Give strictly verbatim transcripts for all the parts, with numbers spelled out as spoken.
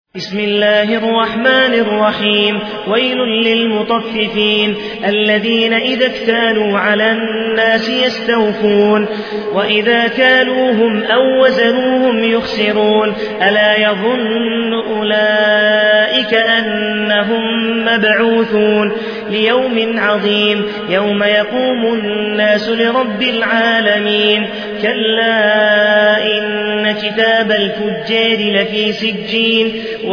بسم الله الرحمن الرحيم. ويل للمطففين الذين إذا اكتالوا على الناس يستوفون وإذا كالوهم أو وزنوهم يخسرون ألا يظن أولئك أنهم مبعوثون ليوم عظيم يوم يقوم الناس لرب العالمين. كلا إن كتاب الفجار لفي سجين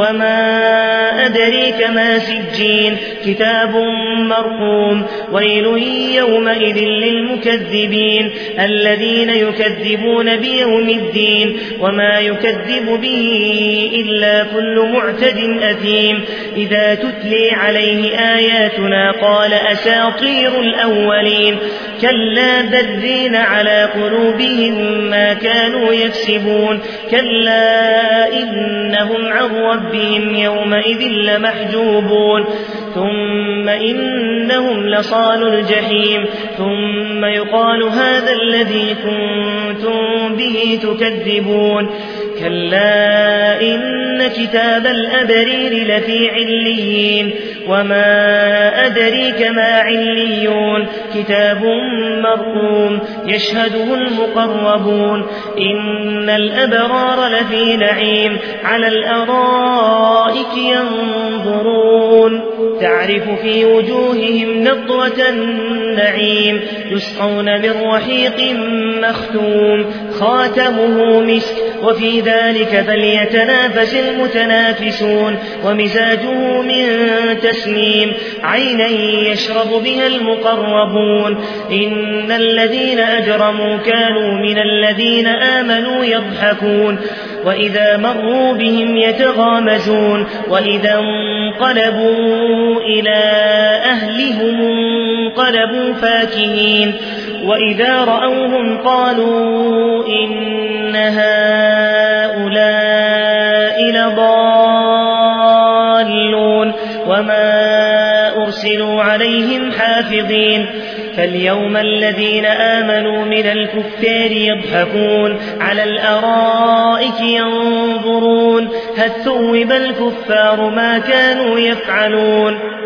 وما أدريك ما سجين كتاب مرقوم. ويل يومئذ للمكذبين الذين يكذبون بيوم الدين وما يكذب به إلا كل معتد أثيم. إذا تتلي عليه آياتنا قال أساطير الأولين كلا بل رين على قلوبهم ما كانوا يكسبون. كلا إنهم عن ربهم يومئذ لمحجوبون ثم إنهم لصال الجحيم ثم يقال هذا الذي كنتم به تكذبون. كلا إن كتاب الأبرير لفي عليين وما أدريك ما عليون كتاب مرقوم يشهده المقربون. إن الأبرار لفي نعيم على الأرائك ينظرون تعرف في وجوههم نضرة النعيم يسقون من رحيق مختوم خاتمه مسك وفي ذلك فليتنافس المتنافسون. ومزاجه من تسنيم عينا يشرب بها المقربون. إن الذين أجرموا كانوا من الذين آمنوا يضحكون وإذا مروا بهم يتغامزون وإذا انقلبوا إلى أهلهم انقلبوا فاكهين وإذا رأوهم قالوا إن هؤلاء لضالون وما أرسلوا عليهم حافظين. فاليوم الذين آمنوا من الكفار يضحكون على الأرائك ينظرون هل ثوب الكفار ما كانوا يفعلون.